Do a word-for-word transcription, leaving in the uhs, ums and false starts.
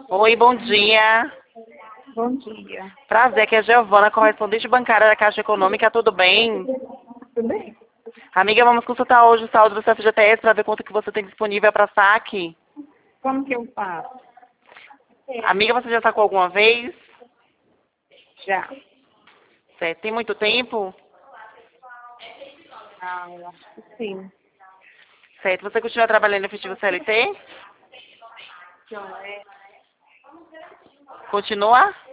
Oi, bom dia. Bom dia. Prazer, aqui é a Giovana, correspondente bancária da Caixa Econômica, tudo bem? Tudo bem? Amiga, vamos consultar hoje o saldo do seu F G T S para ver quanto que você tem disponível para saque. Como que eu faço? Amiga, você já sacou alguma vez? Já. Certo. Tem muito tempo? Ah, eu acho que sim. Certo. Você continua trabalhando no efetivo C L T? Não é? Continua?